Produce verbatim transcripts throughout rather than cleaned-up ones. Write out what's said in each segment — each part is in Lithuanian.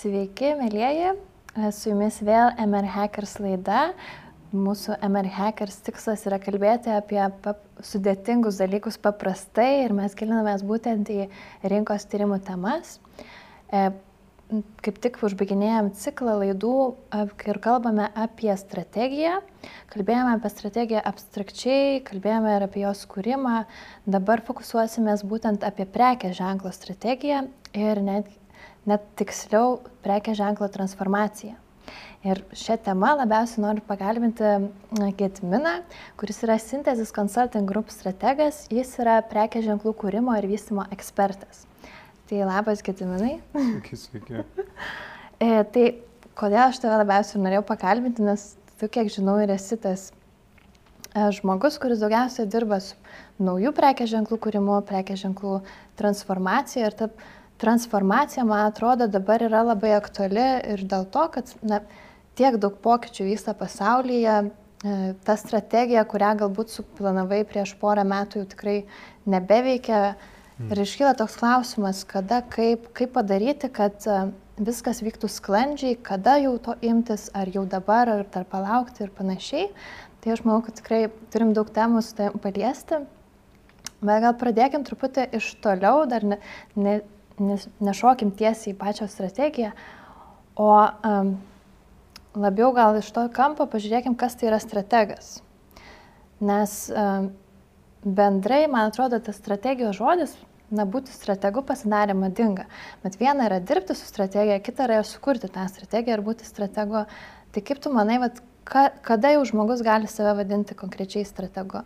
Sveiki, mėlyjeji, su jumis vėl M R Hackers laida. Mūsų M R Hackers tikslas yra kalbėti apie pap sudėtingus dalykus paprastai ir mes gilinamės būtent į rinkos tyrimų temas. E, kaip tik užbaiginėjom ciklą laidų ir kalbame apie strategiją. Kalbėjome apie strategiją abstrakčiai, kalbėjome ir apie jos kūrimą. Dabar fokusuosimės būtent apie prekės ženklo strategiją ir net, net tiksliau prekės ženklo transformaciją. Ir šią temą labiausiai noriu pakalbinti Gediminą, kuris yra Synthesis Consulting Group strategas, jis yra prekės ženklų kūrimo ir vystymo ekspertas. Tai labas, Gediminai. Sveiki, sveiki. e, tai kodėl aš tave labiausiai norėjau pakalbinti, nes tu, kiek žinau, ir esi tas e, žmogus, kuris daugiausiai dirba su naujų prekės ženklų kūrimu, prekės ženklų transformacija. Ir ta transformacija, man atrodo, dabar yra labai aktuali ir dėl to, kad na, tiek daug pokyčių vyksta pasaulyje, e, ta strategija, kurią galbūt suplanavai prieš porą metų, jau tikrai nebeveikia. Ir iškyla toks klausimas, kada, kaip, kaip padaryti, kad viskas vyktų sklandžiai, kada jau to imtis, ar jau dabar, ar dar palaukti ir panašiai. Tai aš manau, kad tikrai turim daug temų su tai paliesti. Bet gal pradėkim truputį iš toliau, dar ne, ne, ne, nešokim tiesiai į pačią strategiją, o um, labiau gal iš to kampo pažiūrėkim, kas tai yra strategas. Nes um, bendrai, man atrodo, tas strategijos žodis, na, būti strategu pasidarė madinga. Bet viena yra dirbti su strategija, kita yra sukurti tą strategiją ir būti strategu. Tai kaip tu manai, vat, ka, kada jau žmogus gali save vadinti konkrečiai strategu?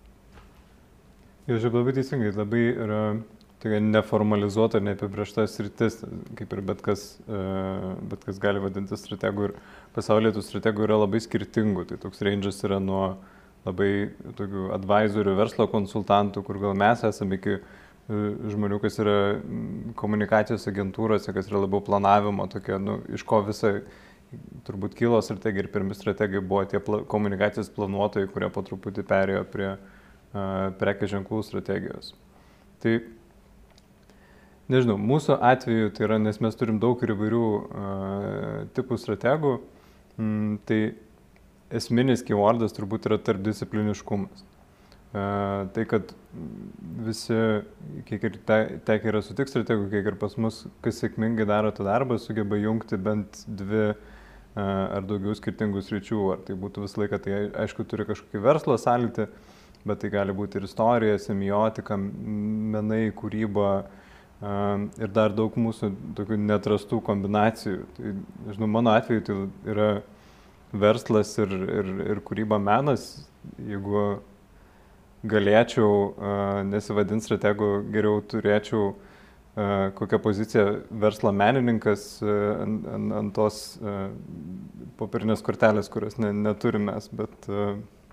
Jau žiūrėk, labai teisingai, labai yra tokia neformalizuota, neapibrėžta sritis, kaip ir bet kas, bet kas gali vadinti strategu. Ir pasaulyje tų strategų yra labai skirtingų. Tai toks range'as yra nuo labai tokių advisorių, verslo konsultantų, kur gal mes esame, iki žmonių, kas yra komunikacijos agentūrose, kas yra labiau planavimo tokia, nu, iš ko visai turbūt kilo strategija ir pirmi strategai buvo tie pla komunikacijos planuotojai, kurie po truputį perėjo prie uh, prekės ženklų strategijos. Tai, nežinau, mūsų atveju tai yra, nes mes turim daug ir įvairių uh, tipų strategų, mm, tai esminis keywordas turbūt yra tarpdiscipliniškumas. Uh, tai, kad visi, kiek ir te, tekia yra sutik strategų, kiek ir pas mus, kas sėkmingai daro tą darbą, sugeba jungti bent dvi uh, ar daugiau skirtingų sričių. Ar tai būtų visą laiką, tai aišku, turi kažkokį verslo sąlytį, bet tai gali būti ir istorija, semiotika, menai, kūryba uh, ir dar daug mūsų tokių neatrastų kombinacijų. Tai, žinau, mano atveju tai yra verslas ir, ir, ir kūryba menas. Jeigu galėčiau uh, nesivadinti strategu, geriau turėčiau uh, kokią poziciją verslo menininkas uh, ant, ant, ant tos uh, popierinės kortelės, kurios ne, neturime mes, bet, uh,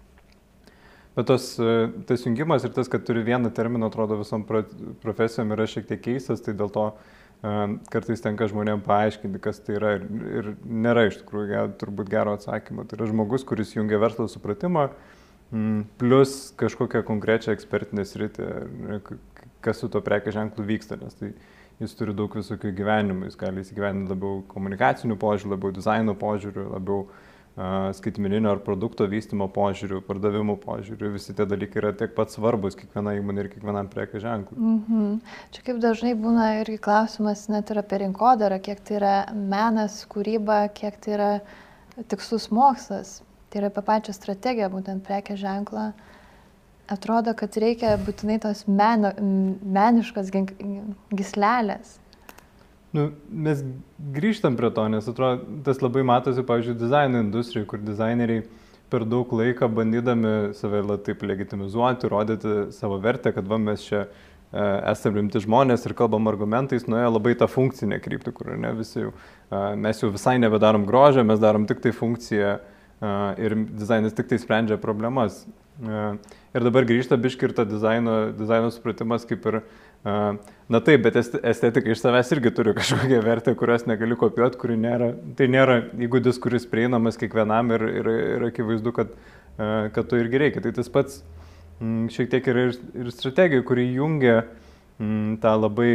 bet tos, uh, tas jungimas ir tas, kad turi vieną terminą, atrodo visom pro, profesijom yra šiek tiek keistas, tai dėl to uh, kartais tenka žmonėms paaiškinti, kas tai yra ir, ir nėra iš tikrųjų ger, turbūt gero atsakymo. Tai yra žmogus, kuris jungia verslo supratimą, plus kažkokią konkrečią ekspertinę sritį, kas su to prekės ženklu vyksta, nes tai jis turi daug visokių gyvenimų, jis gali įsigyveninti labiau komunikacinių požiūrių, labiau dizaino požiūrių, labiau uh, skaitmeninio ar produkto vystymo požiūrių, pardavimų požiūrių, visi tie dalykai yra tiek pat svarbus kiekviena įmonė ir kiekvienam prekės ženklui. Mhm. Čia kaip dažnai būna irgi klausimas net ir apie rinkodarą, kiek tai yra menas, kūryba, kiek tai yra tikslus mokslas. Tai yra apie pačią strategiją, būtent prekės ženklą. Atrodo, kad reikia būtinai tos meno, meniškos gyslelės. Nu, mes grįžtam prie to, nes atrodo, tas labai matosi, pavyzdžiui, dizaino industrijai, kur dizaineriai per daug laiką bandydami save taip legitimizuoti, rodyti savo vertę, kad va, mes čia e, esame rimti žmonės ir kalbam argumentais, nuėjo labai tą funkcinę kryptį, kur ne, visi jau, e, mes jau visai nebedarom grožio, mes darom tik tai funkciją, Uh, ir dizainas tik tai sprendžia problemas. Uh, ir dabar grįžta biški ir ta dizaino, dizaino supratimas kaip ir, uh, na taip, bet estetika iš savęs irgi turi kažkokią vertę, kurios negali kopijuoti, kuri nėra, tai nėra įgūdis, kuris prieinamas kiekvienam ir, ir, ir akivaizdu, kad, uh, kad to irgi reikia. Tai tas pats mm, šiek tiek yra ir, ir strategija, kuri jungia mm, tą labai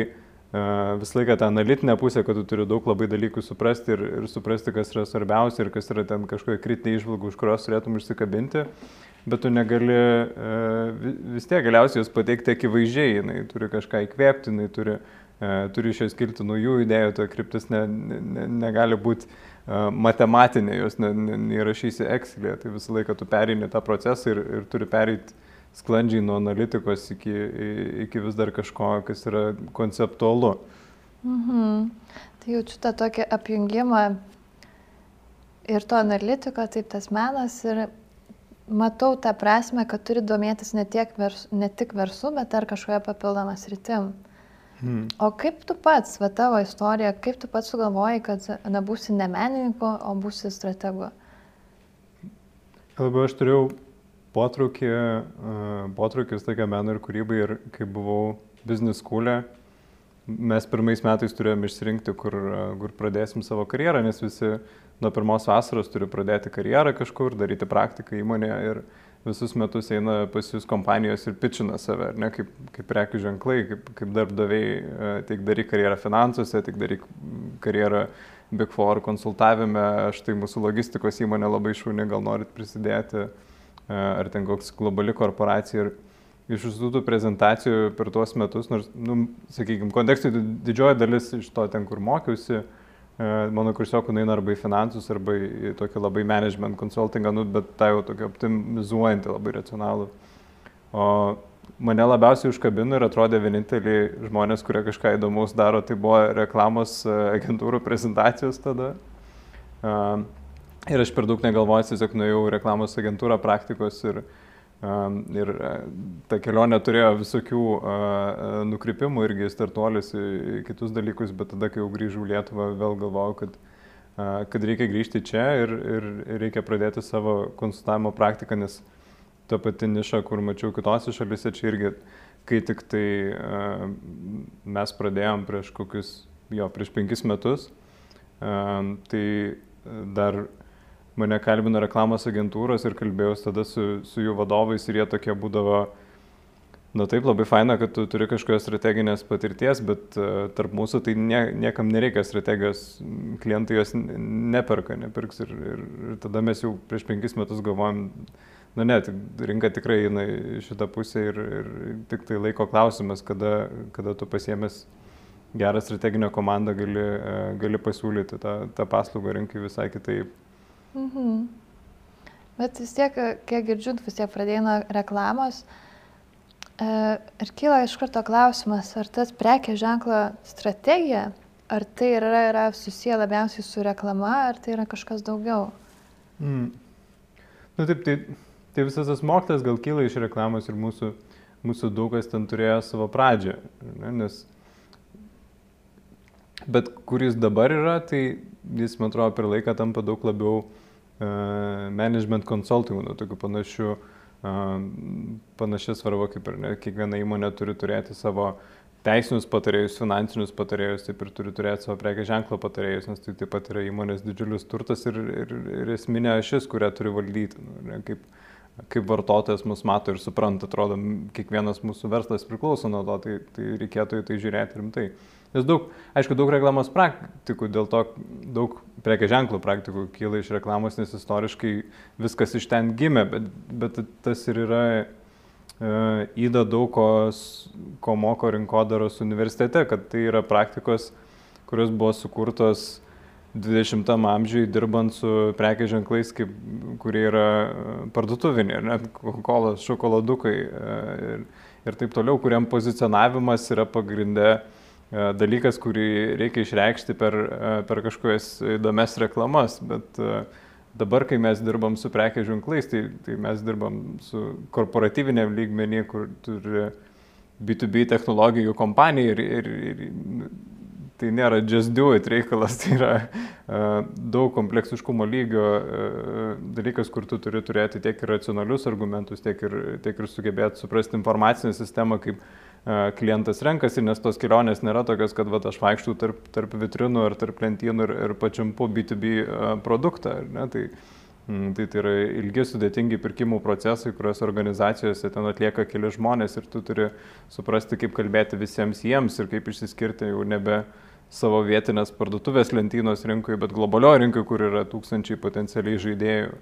visą laiką tą analitinę pusę, kad tu turi daug labai dalykų suprasti ir, ir suprasti, kas yra svarbiausia ir kas yra ten kažkokia kritinė išvalga, už kurios turėtum išsikabinti, bet tu negali vis tiek galiausiai jos pateikti akivaizdžiai, jinai turi kažką įkvėpti, jinai turi, turi iš jos kilti naujų idėjų, ta kryptis ne, ne, negali būti matematinė, jos neįrašysi Excel'e, tai visą laiką tu pereini tą procesą ir, ir turi pereiti sklandžiai nuo analitikos iki, iki vis dar kažko, kas yra konceptualu. Mhm. Tai jaučiu tą tokį apjungimą ir to analitiko, taip tas menas ir matau tą prasme, kad turi domėtis ne, tiek vers, ne tik verslu, bet ar kažkoje papildomas rytim. Hmm. O kaip tu pats, va tavo istorija, kaip tu pats sugalvojai, kad nebūsi ne menininku, o būsi strategu? Labai aš turėjau potraukį, potraukį tokia meno ir kūrybai ir kai buvau business school'e, mes pirmais metais turėjome išsirinkti, kur, kur pradėsim savo karjerą, nes visi nuo pirmos vasaros turi pradėti karjerą kažkur, daryti praktiką įmonėje ir visus metus eina pas jūs kompanijos ir pitchina save, ne, kaip, kaip prekių ženklai, kaip, kaip darbdaviai, tiek daryk karjerą finansuose, tiek daryk karjerą Big Four konsultavime, štai mūsų logistikos įmonė labai šauni, gal norit prisidėti, ar ten koks globali korporacija. Ir iš visų tų prezentacijų per tuos metus, nors, nu, sakykime, kontekstui didžioji dalis iš to ten, kur mokiausi, mano kursiokų nueina arba į finansus, arba į tokį labai management consultingą, nu, bet tą jau tokį optimizuojantį, labai racionalų. O mane labiausiai užkabino ir atrodė vieninteliai žmonės, kurie kažką įdomaus daro, tai buvo reklamos agentūrų prezentacijos tada. Ir aš per daug negalvojęs, tiesiog nuėjau į reklamos agentūrą praktikos ir Ir ta kelionė turėjo visokių nukrypimų irgi startuolis į kitus dalykus, bet tada, kai jau grįžau į Lietuvą, vėl galvojau, kad, kad reikia grįžti čia ir, ir reikia pradėti savo konsultavimo praktiką, nes ta pati niša, kur mačiau kitose šalyse, čia irgi, kai tik tai mes pradėjom prieš kokius, jo, prieš penkis metus, tai dar mane kalbino reklamos agentūros ir kalbėjau tada su, su jų vadovais ir jie tokie būdavo, na taip, labai faina, kad tu turi kažkokios strateginės patirties, bet uh, tarp mūsų tai nie, niekam nereikia strategijos, klientai jos neperka, nepirks ir, ir, ir tada mes jau prieš penkis metus galvojom, na ne, rinka tikrai eina į šitą pusę ir, ir tik tai laiko klausimas, kada, kada tu pasiėmęs gerą strateginę komandą gali, uh, gali pasiūlyti tą, tą paslaugą rinkai visai kitaip. Mhm. Bet vis tiek, kiek girdžiu, vis tiek pradėjai nuo reklamos e, ir kyla iš karto klausimas, ar tas prekės ženklo strategija, ar tai yra, yra susiję labiausiai su reklama, ar tai yra kažkas daugiau? Mm. Nu taip, tai, tai visas tas mokslas gal kyla iš reklamos ir mūsų, mūsų daug kas ten turėjo savo pradžią, ne? Nes bet kur jis dabar yra, tai jis, man atrodo, per laiką tampa daug labiau uh, management consulting, nu, tokių panašių, uh, panašią svarbą, kaip ir ne, kiekviena įmonė turi turėti savo teisinius patarėjus, finansinius patarėjus, taip ir turi turėti savo prekės ženklo patarėjus, nes tai taip pat yra įmonės didžiulis turtas ir, ir, ir esminė ašis, kurią turi valdyti, nu, ne, kaip, kaip vartotojas mus mato ir supranta, atrodo, kiekvienas mūsų verslas priklauso nuo to, tai, tai reikėtų į tai žiūrėti rimtai. Nes daug, aišku, daug reklamos praktikų, dėl to daug prekės ženklų praktikų kyla iš reklamos, nes istoriškai viskas iš ten gimė, bet, bet tas ir yra e, įda daug, ko, ko moko rinkodaros universitete, kad tai yra praktikos, kurios buvo sukurtos dvidešimtam amžiui dirbant su prekės ženklais, kaip, kurie yra parduotuviniai, ir net Coca-Cola, šokoladukai ir, ir taip toliau, kuriam pozicionavimas yra pagrinde dalykas, kurį reikia išreikšti per, per kažkokias įdomias reklamas, bet dabar, kai mes dirbam su prekės ženklais, tai, tai mes dirbam su korporatyviniam lygmenį, kur turi B du B technologijų kompanija ir, ir, ir tai nėra just do it reikalas, tai yra uh, daug kompleksiškumo lygio uh, dalykas, kur tu turi turėti tiek ir racionalius argumentus, tiek ir, tiek ir sugebėti suprasti informacinę sistemą, kaip uh, klientas renkasi, nes tos kelionės nėra tokios, kad vat, aš vaikštų tarp, tarp vitrinų ar tarp lentynų ir, ir pačiampu B du B uh, produktą. Ne? Tai Tai tai yra ilgi sudėtingi pirkimų procesai, kuriuos organizacijose ten atlieka keli žmonės ir tu turi suprasti, kaip kalbėti visiems jiems ir kaip išsiskirti jau nebe savo vietinės parduotuvės lentynos rinkoje, bet globalioje rinkoje, kur yra tūkstančiai potencialiai žaidėjų.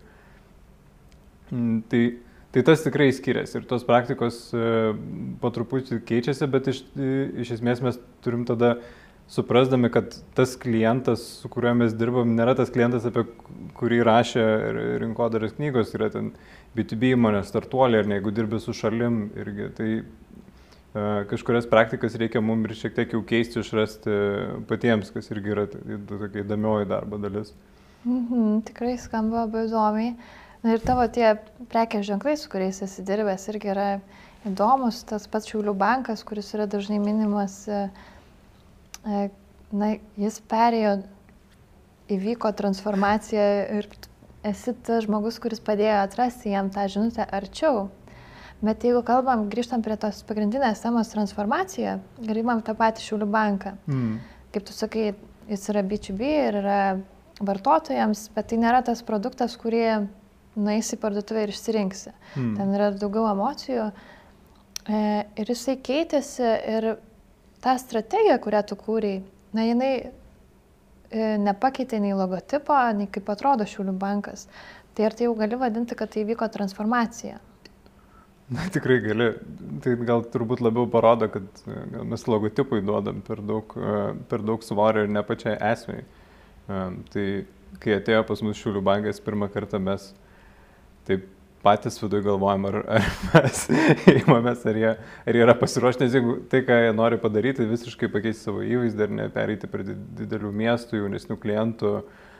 Tai, tai tas tikrai skiriasi ir tos praktikos po truputį keičiasi, bet iš, iš esmės mes turim tada suprasdami, kad tas klientas, su kuriuo mes dirbam, nėra tas klientas, apie kurį rašė rinkodaros knygos, yra ten B du B įmonės, startuoliai, ar ne, jeigu dirbi su šalim irgi, tai uh, kažkurias praktikas reikia mums ir šiek tiek jau keisti, išrasti patiems, kas irgi yra tokia įdomioji darbo dalis. Mhm, tikrai skamba labai įdomiai. Na ir tavo tie prekės ženklai, su kuriais esi dirbęs, irgi yra įdomus, tas pats Šiaulių bankas, kuris yra dažnai minimas. Na, jis perėjo, įvyko transformacija ir esi tas žmogus, kuris padėjo atrasti jam tą žinutę arčiau. Bet jeigu kalbam, grįžtam prie tos pagrindinės temos transformaciją, galimam tą patį Šiaulių banką. Mm. Kaip tu sakai, jis yra B du B ir yra vartotojams, bet tai nėra tas produktas, kurį nueisi į parduotuvę ir išsirinksi. Mm. Ten yra daugiau emocijų e, ir jisai keitėsi ir ta strategija, kurią tu kūrei, na, jinai e, nepakeitė nei logotipo, nei kaip atrodo Šiaulių bankas. Tai ar tai jau gali vadinti, kad tai vyko transformacija? Na, tikrai gali. Tai gal turbūt labiau parodo, kad gal mes logotipui duodam per daug, per daug svorio ir ne pačiai esmei. Tai kai atėjo pas mus Šiaulių bankas pirmą kartą, mes taip patys viduje galvojam, ar, ar mes įmamės, ar jie, ar jie yra pasiruošę, nes jeigu tai, ką jie nori padaryti, visiškai pakeisti savo įvaizdį ir nepereiti prie didelių miestų, jaunesnių klientų,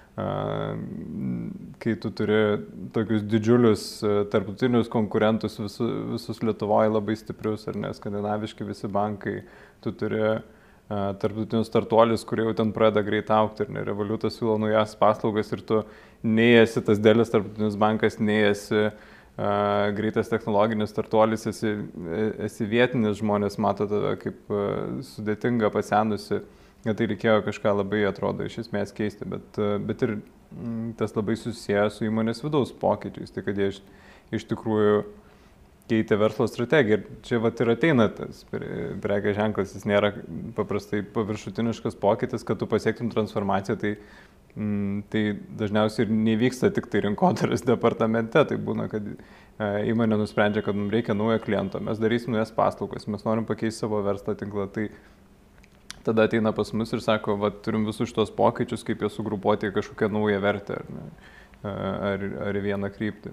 kai tu turi tokius didžiulius tarptautinius konkurentus visus, visus Lietuvoje labai stiprius, ar ne, skandinaviški visi bankai, tu turi tarptautinius startuolius, kurie jau ten pradeda greit augti ir ne, Revolutas siūlo naujas paslaugas ir tu nei esi tas dėlis tarptautinis bankas, nei esi uh, greitas technologinis startuolis, esi, esi vietinis, žmonės mato tave kaip uh, sudėtinga, pasenusi, kad tai reikėjo kažką labai, atrodo, iš esmės keisti, bet, uh, bet ir mm, tas labai susijęs su įmonės vidaus pokyčiais, tai kad jie iš, iš tikrųjų keitė verslo strategiją. Ir čia vat ir ateina tas prekės ženklas, jis nėra paprastai paviršutiniškas pokytis, kad tu pasiektum transformaciją, tai, mm, tai dažniausiai ir nevyksta tik tai rinkodaros departamente, tai būna, kad e, įmonė nusprendžia, kad mums reikia naujo kliento, mes darysim naujas paslaugas, mes norim pakeisti savo verslo tinklą, tai tada ateina pas mus ir sako, va, turim visus šitos pokyčius, kaip juos sugrupuoti į kažkokią naują vertę ar, ne, ar, ar į vieną kryptį.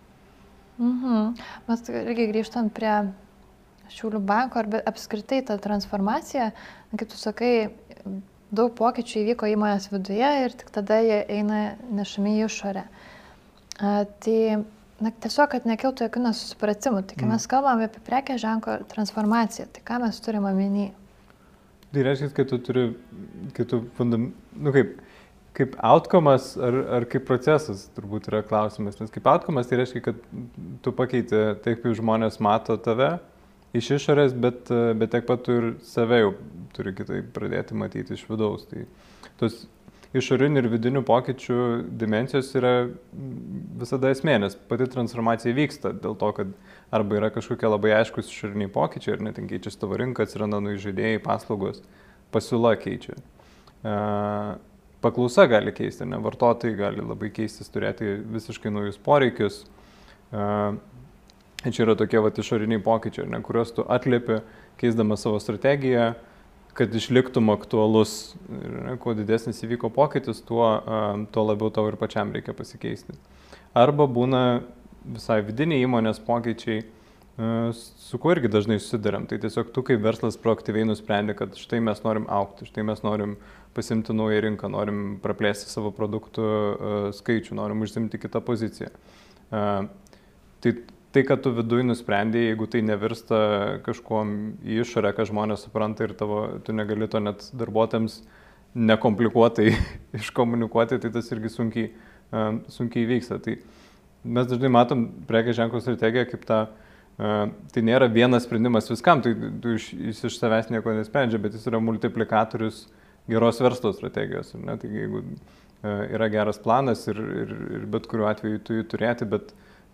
Mhm. Mes irgi grįžtant prie Šiaulių banko, arba apskritai ta transformacija, kaip tu sakai, daug pokyčių įvyko įmonės viduje ir tik tada jie eina nešami į išorę. A, tai na, tiesiog, kad nekiltų jokių nesusipratimų, tai kai mm. mes kalbame apie prekės ženklo transformaciją, tai ką mes turime omeny? Tai reiškia, kad tu turi, kad tu fundam, nu kaip, kaip outcomas ar, ar kaip procesas turbūt yra klausimas, nes kaip outcomas tai reiškia, kad tu pakeiti taip, kaip žmonės mato tave iš išorės, bet, bet tiek pat tu ir save jau turi kitaip pradėti matyti iš vidaus. Tai tos išorinių ir vidinių pokyčių dimensijos yra visada esmė, nes pati transformacija vyksta dėl to, kad arba yra kažkokie labai aiškus išoriniai pokyčiai, ar net keičiasi tavo rinka, atsiranda nauji žaidėjai, paslaugos, pasiūla keičia. Uh, Paklausa gali keisti, ne, vartotojai gali labai keistis, turėti visiškai naujus poreikius. Uh, čia yra tokie vat, išoriniai pokyčiai, ne, kuriuos tu atliepi, keisdama savo strategiją, kad išliktum aktualus. Ir, ne, kuo didesnis įvyko pokytis, tuo, uh, tuo labiau tau ir pačiam reikia pasikeisti. Arba būna visai vidiniai įmonės pokyčiai, uh, su kuo irgi dažnai susidariam. Tai tiesiog tu kaip verslas proaktyviai nusprendi, kad štai mes norim augti, štai mes norim pasimti naują rinką, norim praplėsti savo produktų uh, skaičių, norim užsimti kitą poziciją. Uh, tai, tai, kad tu viduje nusprendė, jeigu tai nevirsta kažkuom į išorę, ką žmonės supranta ir tavo, tu negali to net darbuotojams nekomplikuotai iškomunikuoti, tai tas irgi sunkiai, uh, sunkiai vyksta. Tai mes dažnai matom prekės ženklo strategiją kaip tą, uh, tai nėra vienas sprendimas viskam, tai tu iš, jis iš savęs nieko nesprendžia, bet jis yra multiplikatorius geros verslo strategijos. Ne? Tai jeigu yra geras planas ir, ir, ir bet kuriuo atveju tu jį turėti, bet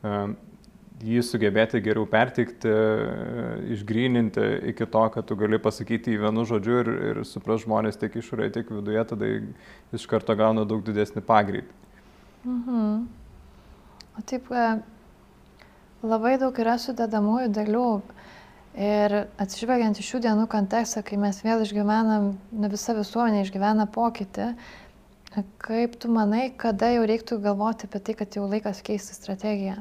jį sugebėti geriau perteikti, išgryninti iki to, kad tu gali pasakyti į vienu žodžiu ir, ir supras žmonės tiek išorėje, tiek viduje, tada iš karto gauna daug didesnį pagreitį. Mhm. O taip, labai daug yra sudedamųjų dalių ir atsižvelgiant į šių dienų kontekstą, kai mes vėl išgyvenam, visa visuomenė išgyvena pokytį, kaip tu manai, kada jau reiktų galvoti apie tai, kad jau laikas keisti strategiją?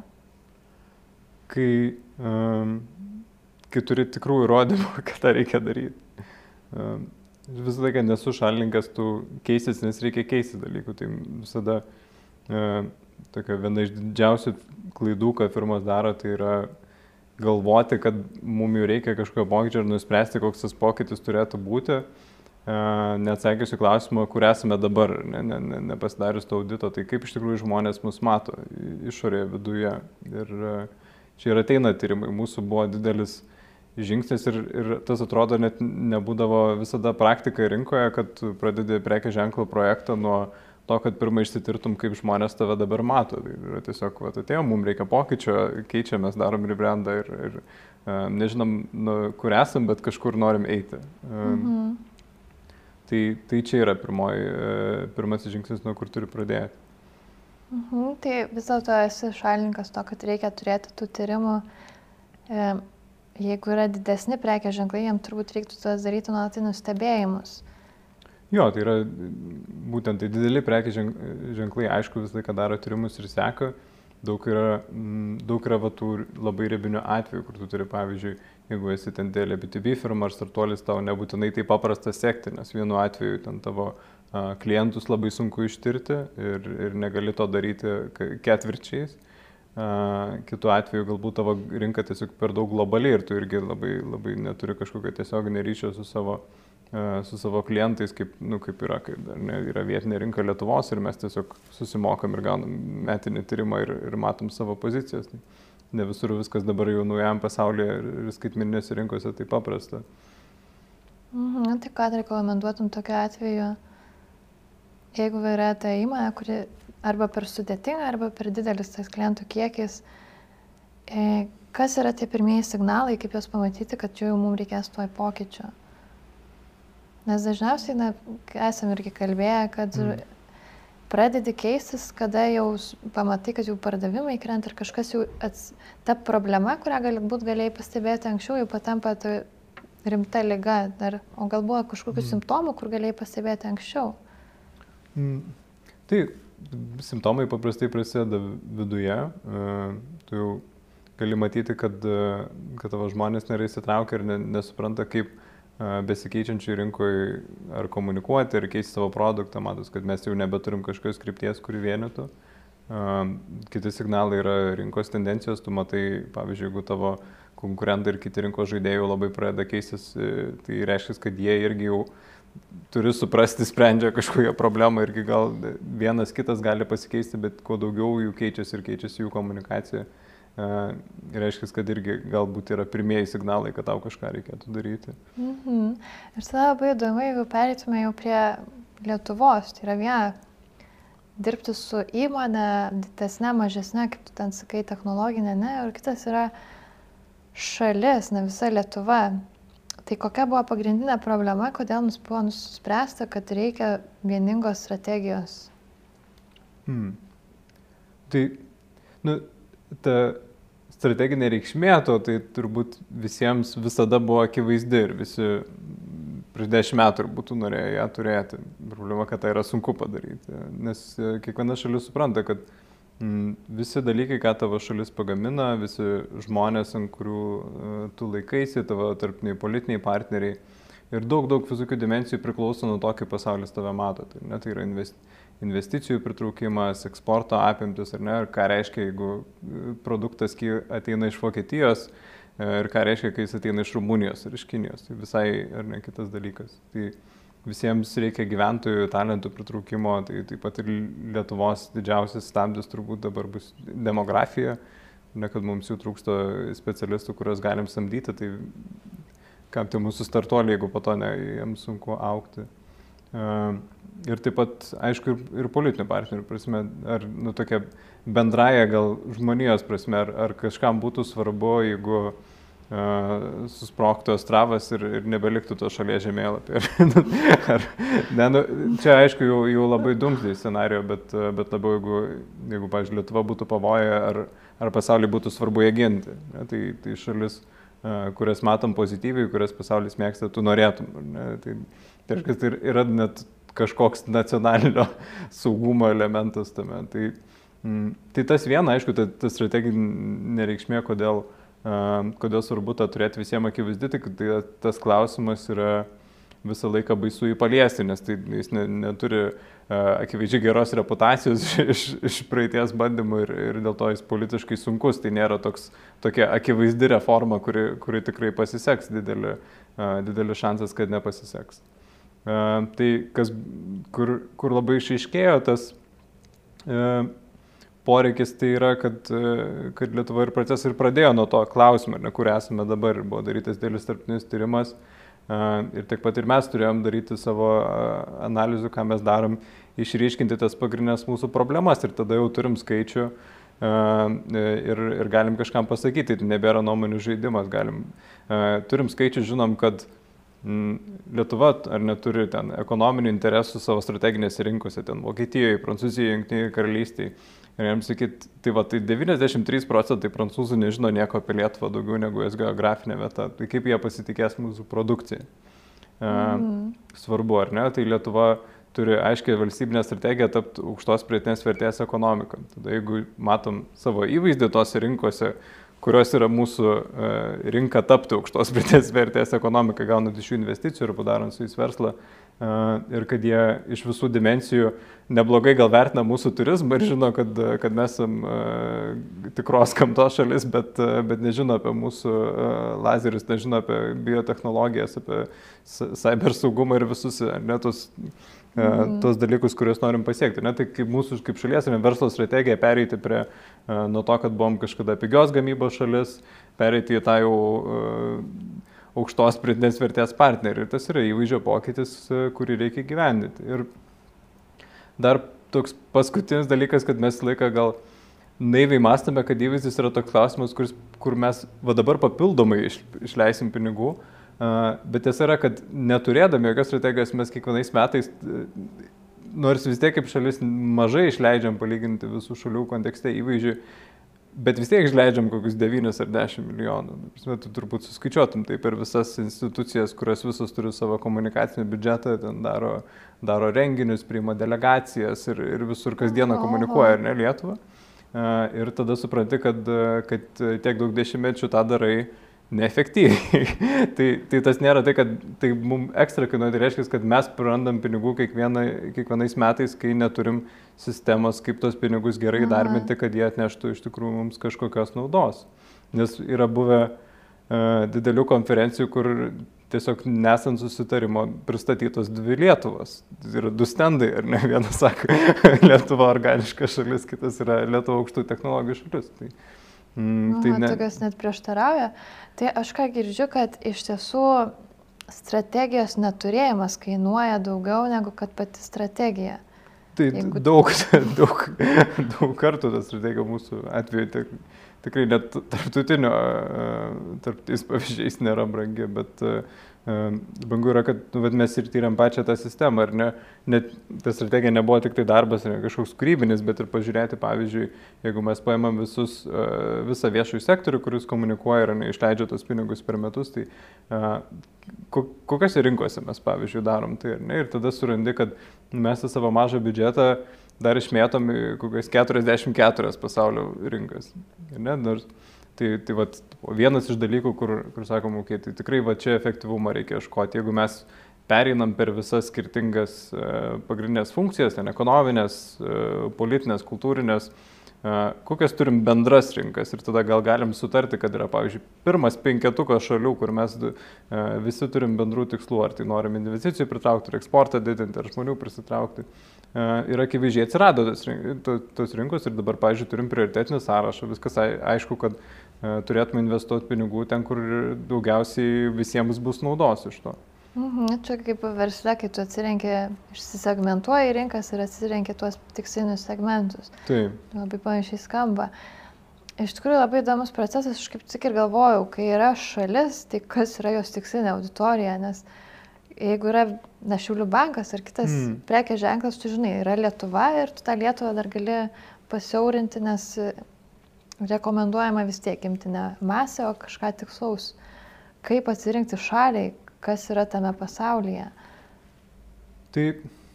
Kai, um, kai turi tikrų įrodymų, kad tą reikia daryti. Um, visą laiką nesu šalininkas tų keistis, nes reikia keisti dalykų. Tai visada uh, tokia viena iš didžiausių klaidų, ką firmas daro, tai yra galvoti, kad mums jau reikia kažkokio pokyčio ir nuspręsti, koks tas pokytis turėtų būti, uh, neatsakiusi klausimą, kur esame dabar, ne, ne, ne, nepasidarius to audito, tai kaip iš tikrųjų žmonės mus mato išorėje, viduje. Ir uh, čia ir ateina tyrimai, mūsų buvo didelis žingsnis ir, ir tas atrodo net nebūdavo visada praktika rinkoje, kad pradedi prekės ženklo projektą nuo to, kad pirmą išsitirtum, kaip žmonės tave dabar mato. Tai yra tiesiog, va, atėjo, mums reikia pokyčio, keičiamės, darom rebrandą ir, ir uh, nežinom, nu, kur esam, bet kažkur norim eiti. Uh, mhm. tai, tai čia yra pirmoji, uh, pirmasis žingsnis, nuo kur turi pradėti. Mhm, tai vis dėlto esi šalininkas to, kad reikia turėti tų tyrimų. E, jeigu yra didesni prekės ženklai, jiems turbūt reiktų tas daryti nuolatinius stebėjimus. Jo, tai yra būtent tai dideli prekės ženklai, aišku, visą laiką daro tyrimus ir seka. Daug yra, daug yra va, tų labai ribinių atvejų, kur tu turi, pavyzdžiui, jeigu esi ten dėlė B two B firma ar startuolis, tau nebūtinai tai paprasta sekti, nes vienu atveju ten tavo klientus labai sunku ištirti ir, ir negali to daryti ketvirčiais. Kitu atveju galbūt tavo rinka tiesiog per daug globali ir tu irgi labai, labai neturi kažkokio tiesioginio ryšio su savo, su savo klientais, kaip, nu, kaip yra, kaip dar ne, yra vietinė rinka Lietuvos ir mes tiesiog susimokam ir gaunam metinį tyrimą ir, ir matom savo pozicijas. Tai ne visur viskas dabar jau naujam pasaulyje ir skaitmeninėse rinkose tai paprasta. Mhm, tai ką rekomenduotum tokiu atveju? Jeigu yra ta įmonė, kuri arba per sudėtinga, arba per didelis tas klientų kiekis, kas yra tie pirmieji signalai, kaip juos pamatyti, kad jau mums reikės toj pokyčio? Nes dažniausiai, na, esam irgi kalbėję, kad mm. pradedi keistis, kada jau pamatai, kad jau pardavimai krenta ir kažkas jau ats... ta problema, kurią galbūt galėjai pastebėti anksčiau, jau patampa rimta liga, dar, o gal buvo kažkokių mm. simptomų, kur galėjai pastebėti anksčiau. Mm. Tai simptomai paprastai prasideda viduje. Uh, tu jau gali matyti, kad, uh, kad tavo žmonės nėra įsitraukę ir ne, nesupranta, kaip uh, besikeičiančiai rinkoje ar komunikuoti, ar keisti savo produktą. Matos, kad mes jau nebeturim kažkokios krypties, kuri vienytų. Uh, kiti signalai yra rinkos tendencijos. Tu matai, pavyzdžiui, jeigu tavo konkurentai ir kiti rinkos žaidėjai labai pradeda keistis, tai reiškia, kad jie irgi jau turi suprasti, sprendžia kažkokią problemą irgi gal vienas kitas gali pasikeisti, bet kuo daugiau jų keičiasi ir keičiasi jų komunikacija, e, reiškia, kad irgi galbūt yra pirmieji signalai, kad tau kažką reikėtų daryti. Mhm. Ir tada labai įdomu, jeigu pereitume jau prie Lietuvos, tai yra viena dirbti su įmonė, didesnė, mažesnė, kaip tu ten sakai, technologinė, ne, ir kitas yra šalis, ne visa Lietuva. Tai kokia buvo pagrindinė problema, kodėl mums buvo nuspręsta, kad reikia vieningos strategijos? Hmm. Tai, nu, ta strateginė reikšmė to, tai turbūt visiems visada buvo akivaizdi ir visi prieš dešimt metų būtų norėję ją turėti. Problema, kad tai yra sunku padaryti, nes kiekviena šalis supranta, kad visi dalykai, ką tavo šalis pagamina, visi žmonės, ant kurių tu laikaisi, tavo tarpiniai politiniai partneriai ir daug, daug visokių dimensijų priklauso nuo to, kaip pasaulis tave mato. Tai, ne, tai yra investicijų pritraukimas, eksporto apimtis, ar ne, ir ką reiškia, jeigu produktas ateina iš Vokietijos ir ką reiškia, kai jis ateina iš Rumunijos ar iš Kinijos. Tai visai, ar ne, kitas dalykas. Tai visiems reikia gyventojų talentų pritraukimo, tai taip pat ir Lietuvos didžiausias stabdis turbūt dabar bus demografija, ne kad mums jų trūksta specialistų, kuriuos galim samdyti, tai kam tai mūsų startuoliai, jeigu po to ne, jiems sunku aukti. Ir taip pat, aišku, ir, ir politinių partnerių prasme, ar nu, tokia bendraja gal žmonijos prasme, ar, ar kažkam būtų svarbu, jeigu uh, susprogtų Astravas ir, ir nebeliktų to šalies žemėlapį. Ar, ne, nu, čia, aišku, jau, jau labai dumstai scenarijų, bet, bet labiau, jeigu, jeigu pavyzdžiui, Lietuva būtų pavoję, ar, ar pasauliui būtų svarbu ją ginti. Ne, tai, tai šalis, uh, kurias matom pozityviai, kurias pasaulis mėgsta, tu norėtum. Ne, tai, tai, tai yra net kažkoks nacionalinio saugumo elementas tame. Tai, mm, tai tas viena, aišku, ta, ta strateginė reikšmė, kodėl, uh, kodėl svarbu tą turėti visiems akivaizdi, tai, tai tas klausimas yra visą laiką baisu jį paliesti, nes tai, jis ne, neturi uh, akivaizdžiai geros reputacijos iš, iš praeities bandymų ir, ir dėl to jis politiškai sunkus. Tai nėra toks, tokia akivaizdi reforma, kuri, kuri tikrai pasiseks, didelį, uh, didelis šansas, kad nepasiseks. Uh, tai, kas, kur, kur labai išaiškėjo tas uh, poreikis, tai yra, kad, uh, kad Lietuva ir procesas ir pradėjo nuo to klausimo, ne, kur esame dabar, ir buvo darytas didelis tarptautinis tyrimas. Uh, ir taip pat ir mes turėjom daryti savo uh, analizų, ką mes darom, išryškinti tas pagrindinės mūsų problemas ir tada jau turim skaičių uh, ir, ir galim kažkam pasakyti, tai nebėra nuomonių žaidimas, galim, uh, turim skaičių, žinom, kad Lietuva ar neturi ten ekonominių interesų savo strateginėse rinkose, ten Vokietijoje, Prancūzijoje, Jungtinėje karalystėje. Ir jiems sakyti, tai va, tai devyniasdešimt trys procentai prancūzų nežino nieko apie Lietuvą daugiau negu jos geografinė vieta. Tai kaip jie pasitikės mūsų produkciją? Mm. Svarbu, ar ne? Tai Lietuva turi aiškiai valstybinę strategiją tapti aukštos pridėtinės vertės ekonomiką. Tada jeigu matom savo įvaizdį tose rinkose, kurios yra mūsų rinka tapti aukštos pridėtinės vertės ekonomiką, gaunant iš jų investicijų ir padarant su jais verslą, ir kad jie iš visų dimensijų neblogai gal vertina mūsų turizmą ir žino, kad, kad mes esam tikros gamtos šalis, bet, bet nežino apie mūsų lazerius, nežino apie biotechnologijas, apie cyber saugumą ir visus netus. Mm. tos dalykus, kuriuos norim pasiekti. Ne? Tai kaip mūsų kaip šalies verslo strategija pereiti prie uh, nuo to, kad buvom kažkada pigios gamybos šalis, pereiti į tą jau uh, aukštos pridėtinės vertės partnerį. Ir tas yra įvaizdžio pokytis, uh, kurį reikia gyvendinti. Ir dar toks paskutinis dalykas, kad mes laiką gal naiviai mąstame, kad įvaizdis yra toks klausimas, kuris, kur mes va dabar papildomai iš, išleisim pinigų. Uh, bet tiesa yra, kad neturėdami jokios strategijos mes kiekvienais metais, nors vis tiek kaip šalis mažai išleidžiam palyginti visų šalių kontekste įvaizdžiui, bet vis tiek išleidžiam kokius devynis ar dešimt milijonų. Tu turbūt suskaičiuotum tai per visas institucijas, kurios visos turi savo komunikacinį biudžetą, ten daro, daro renginius, priima delegacijas ir, ir visur kasdieną komunikuoja, ar ne, Lietuva. Uh, ir tada supranti, kad, kad tiek daug dešimtmečių tą darai neefektyviai. tai, tai tas nėra tai, kad tai mums ekstra kainuoja, tai reiškia, kad mes prarandam pinigų kiekviena, kiekvienais metais, kai neturim sistemos, kaip tos pinigus gerai darbinti, kad jie atneštų iš tikrųjų mums kažkokios naudos. Nes yra buvę uh, didelių konferencijų, kur tiesiog nesant susitarimo pristatytos dvi Lietuvos. Tai yra du stendai, ar ne? Vienas sako Lietuva organiška šalis, kitas yra Lietuva aukštų technologijų šalis. Tai Mm, tai ne... Tokios net prieštarauja. Tai aš ką girdžiu, kad iš tiesų strategijos neturėjimas kainuoja daugiau negu kad pati strategija. Tai Jeigu... daug, daug, daug kartų ta strategija mūsų atveju tik, tikrai net tarptautinio, tarptautiniais pavyzdžiais nėra brangi, bet brangu yra, kad nu, mes ir tyriam pačią tą sistemą, ar ne, net ta strategija nebuvo tik tai darbas, ne kažkoks kūrybinis, bet ir pažiūrėti, pavyzdžiui, jeigu mes paimam visus, visą viešųjų sektorių, kuris komunikuoja ir ne, išleidžia tos pinigus per metus, tai kokiose rinkose mes, pavyzdžiui, darom tai, ar ne, ir tada surandi, kad mes tą savo mažą biudžetą dar išmėtom į kokias keturiasdešimt keturias pasaulio rinkas, ne, nors Tai, tai vat, vienas iš dalykų, kur, kur sakom, okay, tai tikrai va, čia efektyvumą reikia ieškoti. Jeigu mes pereinam per visas skirtingas e, pagrindinės funkcijas, ten ekonominės, e, politinės, kultūrinės, e, kokias turim bendras rinkas ir tada gal galim sutarti, kad yra, pavyzdžiui, pirmas penketukas šalių, kur mes e, visi turim bendrų tikslų, ar tai norim investicijų pritraukti, ar eksportą didinti, ar žmonių prisitraukti. E, ir akivaizdžiai atsirado tos, tos rinkos ir dabar, pavyzdžiui, turim prioritetinį sąrašą, viskas aišku, kad turėtume investuoti pinigų ten, kur daugiausiai visiems bus naudos iš to. Mhm, čia kaip versle, kai tu atsirenki, išsisegmentuoji rinkas ir atsirenki tuos tikslinius segmentus. Taip. Labai panašiai skamba. Iš tikrųjų labai įdomus procesas, aš kaip tik ir galvojau, kai yra šalis, tai kas yra jos tikslinė auditorija, nes jeigu yra na, Šiaulių bankas ar kitas mm. prekės ženklas, tu žinai, yra Lietuva ir tu tą Lietuvą dar gali pasiaurinti, nes rekomenduojama vis tiek imti ne masę, o kažką tikslaus. Kaip atsirinkti šaliai, kas yra tame pasaulyje? Tai,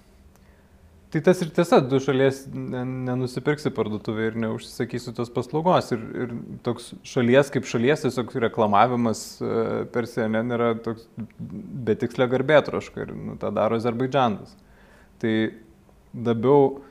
tai tas ir tiesa, du šalies nenusipirksi parduotuvė ir neužsisakysi tos paslaugos. Ir, ir toks šalies kaip šalies tiesiog reklamavimas per C N N yra toks betikslė garbėtroška ir nu, tą daro Azerbaidžanas. Tai labiau,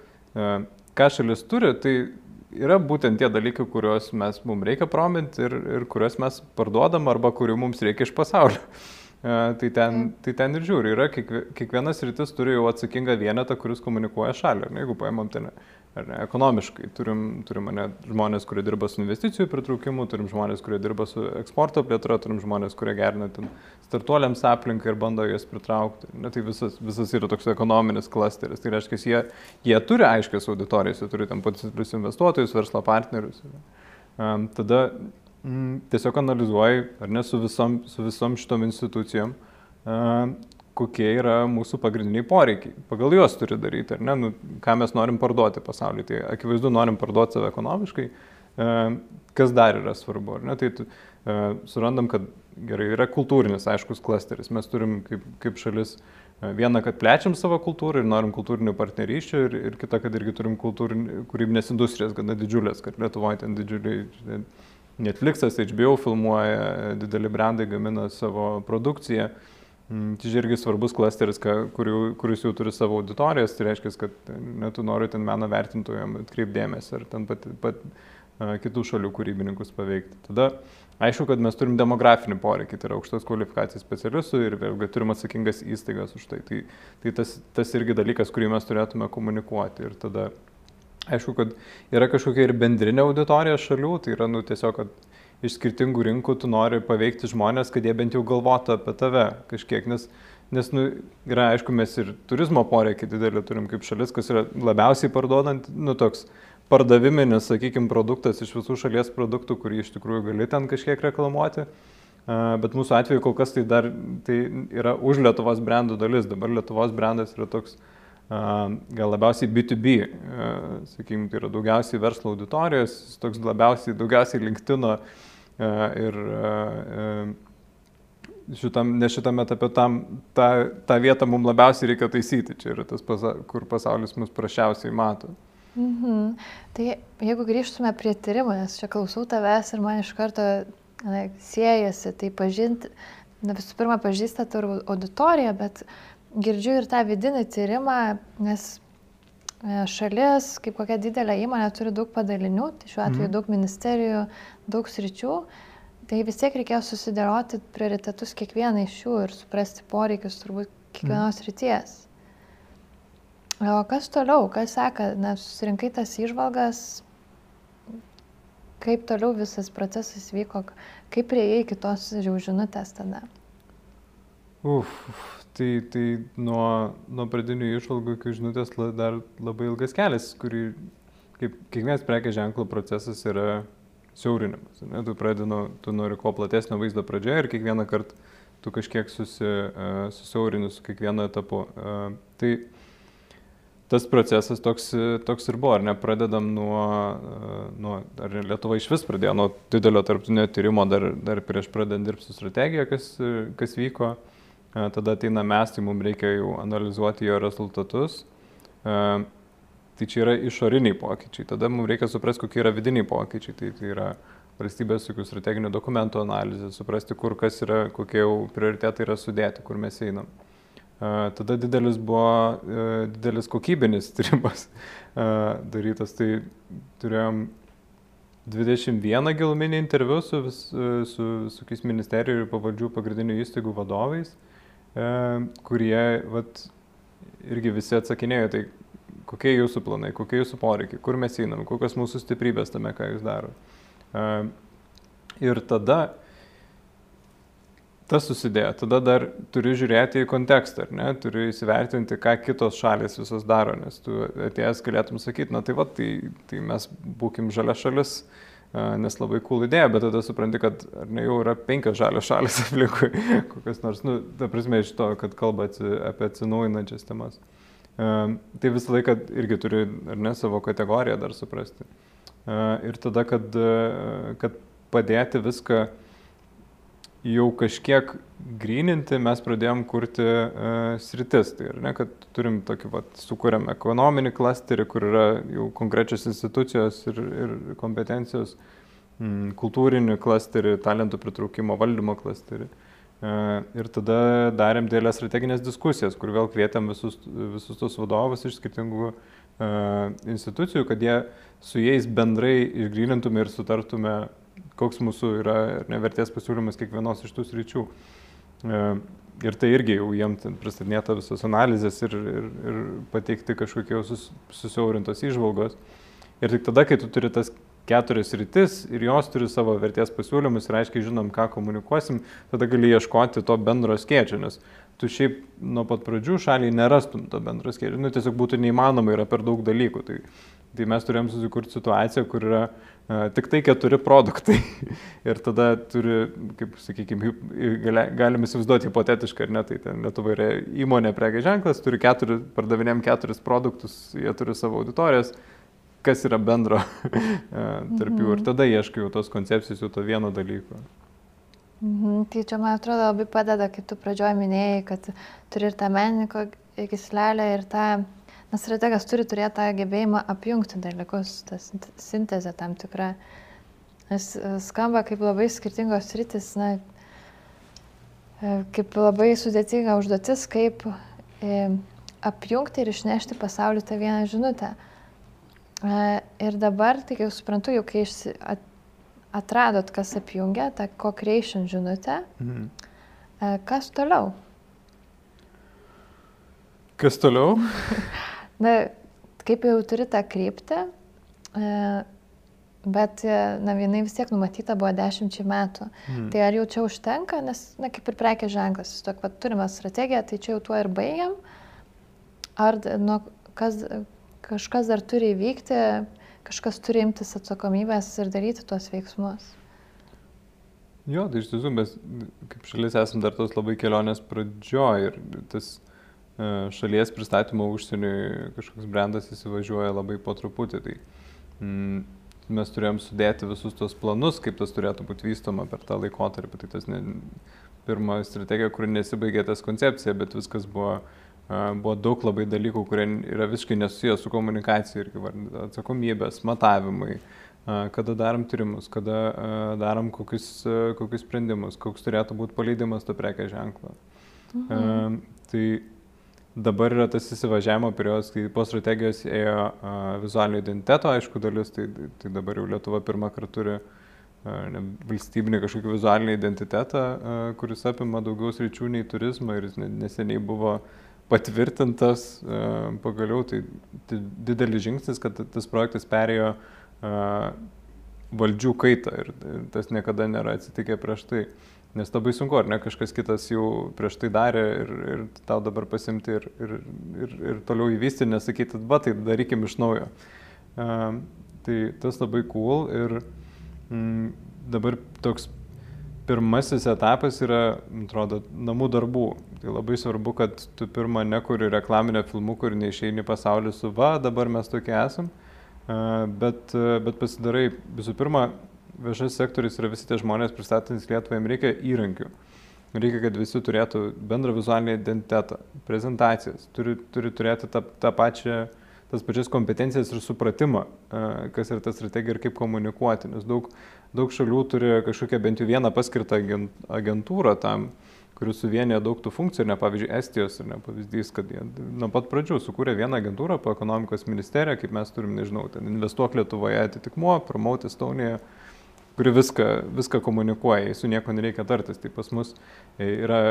ką šalis turi, tai yra būtent tie dalykai, kuriuos mes, mums reikia prominti ir, ir kuriuos mes parduodam arba kurių mums reikia iš pasaulio. Uh, tai, ten, mm. tai ten ir žiūri. Yra, kiek, kiekvienas rytis turi jau atsakingą vienetą, kuris komunikuoja šalį. Ne, jeigu paimam ten, ar ne, ekonomiškai, turim, turim ne, žmonės, kurie dirba su investicijų pritraukimu, turim žmonės, kurie dirba su eksporto plėtra, turim žmonės, kurie gerina ten startuoliams aplinką ir bando jas pritraukti. Ne, tai visas, visas yra toks ekonominis klasteris. Tai reiškia, jie, jie turi aiškias auditorijas, jie turi ten potencialius investuotojus, verslo partnerius. Um, tada mm, tiesiog analizuoji, ar ne, su visom, su visom šitom institucijom, uh, kokie yra mūsų pagrindiniai poreikiai. Pagal juos turi daryti, ar ne, nu, ką mes norim parduoti pasaulyje. Tai akivaizdu, norim parduoti save ekonomiškai, uh, kas dar yra svarbu, ar ne. Tai uh, surandam, kad gerai yra kultūrinis, aiškus klasteris. Mes turim kaip, kaip šalis uh, vieną, kad plečiam savo kultūrą ir norim kultūrinių partnerysčių ir, ir kitą, kad irgi turim kūrybinės industrijas, gana didžiulės, kad Lietuvoje ten didžiuliai Netflixas, H B O filmuoja, dideli brandai gamina savo produkciją. Tai irgi svarbus klasteris, kuriu, kuris jau turi savo auditorijas, tai reiškia, kad ne, tu nori ten meno vertintojam atkreipdėmės ar ten pat, pat kitų šalių kūrybininkus paveikti. Tada aišku, kad mes turim demografinį poreikį, tai yra aukštos kvalifikacijos specialistų ir vėlgi turim atsakingas įstaigas už tai. Tai, tai tas, tas irgi dalykas, kurį mes turėtume komunikuoti. Ir tada aišku, kad yra kažkokia ir bendrinė auditorija šalių, tai yra nu, tiesiog, kad iš skirtingų rinkų tu nori paveikti žmonės, kad jie bent jau galvotų apie tave kažkiek, nes, nes nu, yra, aišku, mes ir turizmo poreikį didelį turim kaip šalis, kas yra labiausiai parduodant, nu, toks pardaviminis, sakykime, produktas iš visų šalies produktų, kurį iš tikrųjų gali ten kažkiek reklamuoti, bet mūsų atveju kol kas tai dar tai yra už Lietuvos brandų dalis, dabar Lietuvos brandas yra toks gal labiausiai B to B, sakykime, tai yra daugiausiai verslo auditorijos, toks labiausiai, daugiausiai LinkedIno ir šitam, ne šitame etape tam, tą, tą vietą mums labiausiai reikia taisyti, čia yra tas, kur pasaulis mus prašiausiai mato. Mhm. Tai jeigu grįžtume prie tyrimų, nes čia klausau tavęs ir man iš karto na, siejasi, tai pažinti, na, visų pirma pažįsta tavo auditoriją, bet girdžiu ir tą vidinį tyrimą, nes šalis, kaip kokia didelė įmonė, turi daug padalinių, tai šiuo atveju mm. daug ministerijų, daug sričių, tai vis tiek reikėjo susidėlioti prioritetus kiekvieną iš jų ir suprasti poreikius turbūt kiekvienos mm. ryties. O kas toliau, kas seka, nes susirinkai tas įžvalgas, kaip toliau visas procesas vyko, kaip prieėjai kitos žinutės tada? Uf, tai, tai nuo, nuo pradinių išvalgų iki žinutės dar labai ilgas kelias, kurį, kaip kiekvienas prekės ženklo procesas yra siaurinimas. Ne? Tu pradedi, nu, tu nori kuo platesnio vaizdo pradžioje ir kiekvieną kartą tu kažkiek susi, uh, susiaurini su kiekvienu etapu. Uh, tai tas procesas toks, toks ir buvo, ar ne, pradedam nuo, nuo ar Lietuva iš vis pradėjo nuo didelio tarptautinio tyrimo dar, dar prieš pradedant dirbti su strategija, kas, kas vyko. Tada ateina mes, tai mums reikia jau analizuoti jo rezultatus. Tai čia yra išoriniai pokyčiai. Tada mums reikia suprasti, kokie yra vidiniai pokyčiai. Tai, tai yra valstybės tokių strateginių dokumentų analizė, suprasti, kur kas yra, kokie jau prioritetai yra sudėti, kur mes einam. Tada didelis buvo didelis kokybinis tyrimas darytas. Tai turėjom dvidešimt vieną giluminį interviu su vis, su visokiais ministerijų ir pavaldžių pagrindinių įstaigų vadovais, kurie vat, irgi visi atsakinėjo, tai kokie jūsų planai, kokie jūsų poreikiai, kur mes einam, kokios mūsų stiprybės tame, ką jūs daro. Ir tada Tas susidėjo. Tada dar turi žiūrėti į kontekstą, ar ne? Turi įsivertinti, ką kitos šalis visos daro, nes tu atėjęs galėtum sakyti, na tai va, tai, tai mes būkim žalia šalis, nes labai cool idėja, bet tada supranti, kad ar ne jau yra penkios žalios šalis aplinkui, kokios nors, nu, ta prasme iš to, kad kalba apie atsinaujinančias temas. Tai visą laiką irgi turi, ar ne, savo kategoriją dar suprasti. Ir tada, kad, kad padėti viską jau kažkiek gryninti, mes pradėjom kurti uh, sritis. Tai ar ne, kad turim tokį, vat, sukūrėm ekonominį klasterį, kur yra jau konkrečios institucijos ir, ir kompetencijos, mm, kultūrinį klasterį, talentų pritraukimo valdymo klasterį. Uh, ir tada darėm dėlės strateginės diskusijas, kur vėl kvietėm visus, visus tos vadovus iš skirtingų uh, institucijų, kad jie su jais bendrai išgrynintume ir sutartume, koks mūsų yra nevertės pasiūlymas kiekvienos iš tų sričių. Ir tai irgi jau jiems pristatinėta visos analizės ir, ir, ir pateikti kažkokie sus, susiaurintos įžvalgos. Ir tik tada, kai tu turi tas keturias sritis ir jos turi savo vertės pasiūlymus ir aiškiai žinom, ką komunikuosim, tada gali ieškoti to bendro skėčio, nes tu šiaip nuo pat pradžių šaliai nerastum to bendro skėčio. Nu, tiesiog būtų neįmanoma, yra per daug dalykų. Tai, tai mes turėjom susikurti situaciją, kur yra uh, tik tai keturi produktai. Ir tada turi, kaip sakykime, galim įsivaizduoti hipotetiškai, ar ne, tai ten Lietuva yra įmonė prekės ženklas, turi keturi, pardavinėm keturis produktus, jie turi savo auditorijas, kas yra bendro tarp jų. Ir tada ieškai jau tos koncepcijos, jau to vieno dalyko. Mhm. Tai čia, man atrodo, labai padeda, kaip tu pradžioje minėjai, kad turi ir tą menininko gyslelę ir tą, nes strategas turi turėti tą gebėjimą apjungti dalykus, tas sintezė tam tikra. Nes skamba kaip labai skirtingos sritis, na, kaip labai sudėtinga užduotis, kaip e, apjungti ir išnešti pasauliu tą vieną žinutę. E, ir dabar, tai jau suprantu, jau kai išsi, at, atradot, kas apjungia tą co-creation žinutę, mhm. e, kas toliau? Kas toliau? Na, kaip jau turi tą kryptį, e, bet, na, jinai vis tiek numatyta buvo dešimčiai metų. Mhm. Tai ar jau čia užtenka, nes, na, kaip ir prekės ženklas, tok, va, turime strategiją, tai čia jau tuo ir baigiam. Ar nu, kas, kažkas dar turi įvykti, kažkas turi imtis atsakomybės ir daryti tuos veiksmus? Jo, tai iš tiesų mes kaip šalis esam dar tos labai kelionės pradžioj ir tas šalies pristatymo užsieniui kažkoks brandas įsivažiuoja labai po truputį. Tai, mm, mes turėjom sudėti visus tos planus, kaip tas turėtų būti vystoma per tą laikotarpį. Tai tas ne, pirma strategija, kur nesibaigė tas koncepcija, bet viskas buvo, uh, buvo daug labai dalykų, kurie yra visiškai nesusijęs su komunikacija, ir atsakomybės, matavimai, uh, kada darom tyrimus, kada uh, darom kokius, uh, kokius sprendimus, koks turėtų būti paleidimas to prekės ženklo. Mhm. Uh, tai dabar yra tas įsivažiavimo periodas, kai po strategijos ėjo uh, vizualinio identiteto, aišku, dalis, tai, tai dabar jau Lietuva pirmą kartą turi uh, ne, valstybinį kažkokį vizualinį identitetą, uh, kuris apima daugiau sričių nei turizmą ir jis neseniai buvo patvirtintas uh, pagaliau. Tai, tai didelis žingsnis, kad tas projektas perėjo uh, valdžių kaitą ir, ir tas niekada nėra atsitikę prieš tai. Nes labai sunku, ar ne, kažkas kitas jau prieš tai darė ir, ir tau dabar pasimti ir, ir, ir, ir toliau įvysti, nesakyti, va, tai darykim iš naujo. Uh, tai tas labai cool ir mm, dabar toks pirmasis etapas yra, atrodo, namų darbų. Tai labai svarbu, kad tu pirmą nekuri reklaminio filmuko ir neišeini pasaulį su, va, dabar mes tokie esam, uh, bet, uh, bet pasidarai visų pirma, viešas sektorius yra visi tie žmonės pristatantys Lietuvą, jiems reikia įrankių. Reikia, kad visi turėtų bendrą vizualinį identitetą, prezentacijas, turi, turi turėti tą, tą pačią, tas pačias kompetencijas ir supratimą, kas yra ta strategija ir kaip komunikuoti. Nes daug, daug šalių turi kažkokią bent jau vieną paskirtą agentūrą tam, kuris suvienyje daug tų funkcijų, ir ne pavyzdžiui Estijos, ir ne pavyzdys, kad jie nuo pat pradžių sukūrė vieną agentūrą po ekonomikos ministeriją, kaip mes turim, nežinau, ten Investuok Lietuvoje atitikmuo, Promote Estonijoje, kuri viską, viską komunikuoja, su nieko nereikia tartis. Tai pas mus yra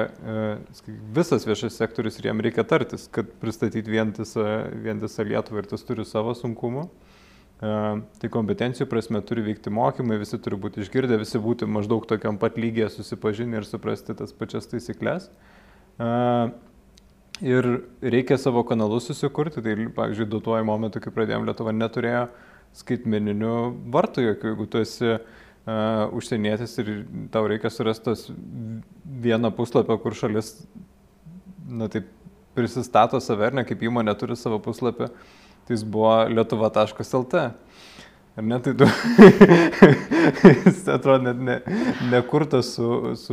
visas viešas sektorius ir jam reikia tartis, kad pristatyti vientisą, vientisą Lietuvą ir tas turi savo sunkumų. Tai kompetencijų prasme turi vykti mokymai, visi turi būti išgirdę, visi būti maždaug tokiam pat lygiai susipažinę ir suprasti tas pačias taisyklės. Ir reikia savo kanalus susikurti, tai pavyzdžiui, duotuoju momentu, kai pradėjom, Lietuva neturėjo skaitmeninių vartų jokių, jeigu tu esi uh, užsienietis ir tau reikia surasti tos vieną puslapio, kur šalis, na taip, prisistato save, ne kaip įmonė turi savo puslapį, tai jis buvo lietuva taškas el te. Ar ne, tai tu, jis atrodo net ne, nekurtas su, su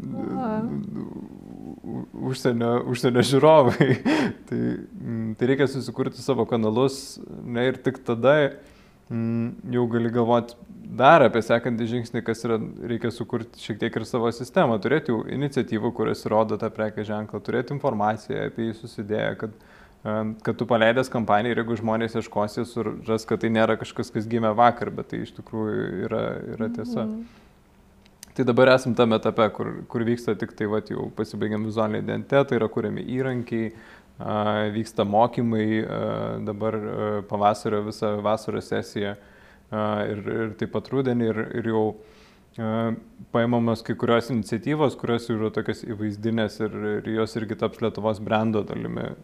užsienio, užsienio žiūrovai. tai, tai reikia susikurti savo kanalus, ne, ir tik tada mm, jau gali galvoti dar apie sekantį žingsnį, kas yra, reikia sukurti šiek tiek ir savo sistemą, turėti jau iniciatyvų, kurias rodo tą prekės ženklą, turėti informaciją apie jį susidėję, kad kad tu paleidęs kampaniją ir jeigu žmonės ieškosi, suras, kad tai nėra kažkas, kas gimė vakar, bet tai iš tikrųjų yra, yra tiesa. Mm. Tai dabar esam tame etape, kur, kur vyksta tik tai, vat, jau pasibaigiam vizualinį identitetą, yra kuriami įrankiai, a, vyksta mokymai, a, dabar a, pavasario visą vasaros sesiją a, ir, ir taip pat rudenį ir, ir jau a, paimamos kai kurios iniciatyvos, kurios yra tokios įvaizdinės ir, ir jos irgi taps Lietuvos brando dalimi.